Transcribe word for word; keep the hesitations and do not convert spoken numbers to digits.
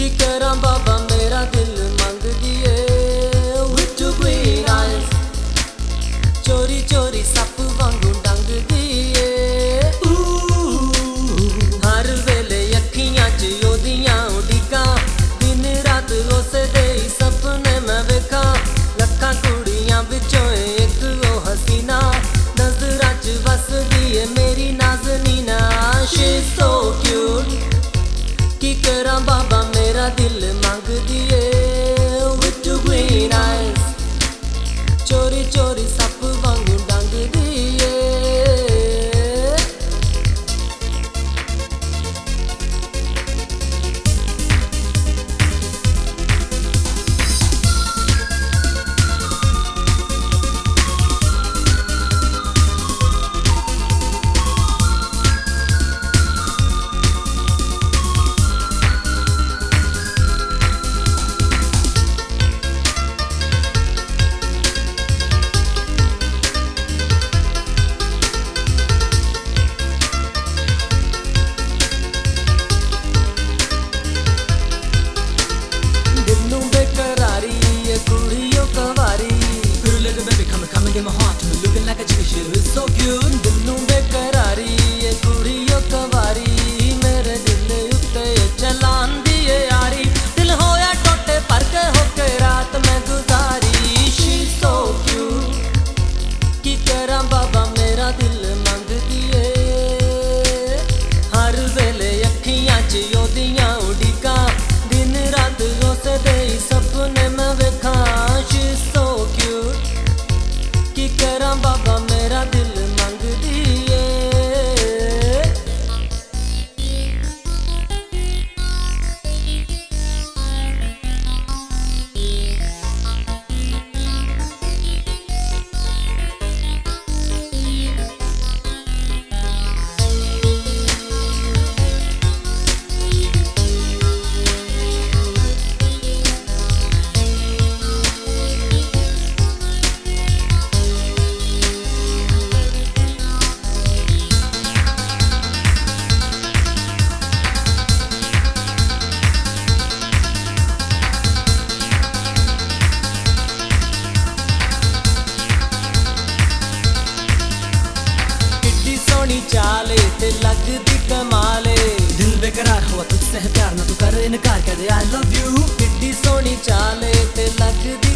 करा बाबा मेरा दिल मंग दिए with two green eyes चोरी चोरी सप वांगू डंग दिए हर वेले अखियां च ओदियां उड़ीका दिन रात उसे दे सपने मैं वेखा लखां कुड़ियां विचों एक ओ हसीना नजरां च वसदी है मेरी नाज़नीना she's so cute की करा बाबा मेरा दिल मंग दिए with two green eyes चोरी चोरी सप वांगू डंग दिए In my heart, looking like a chicken shit, it's so cute. दिल्लू बेकरारी ये कुड़ियों कवारी मेरे दिल उत्ते चलान दिए यारी दिल होया टोटे पर के होके रात में गुजारी she's so cute की करा बाबा मेरा दिल मंग दिए हर वेले अखियां च ओदियां उड़ीका दिन रात उसे दे सपने मैं वेखा she's so cute की करा बाबा मेरा दिल मंग दिए चाले ते लगदी कमाले दिल बेकरार हुआ तुझसे है प्यार ना तू कर इनकार कर I love you किड्डी सोनी चाले ते लगदी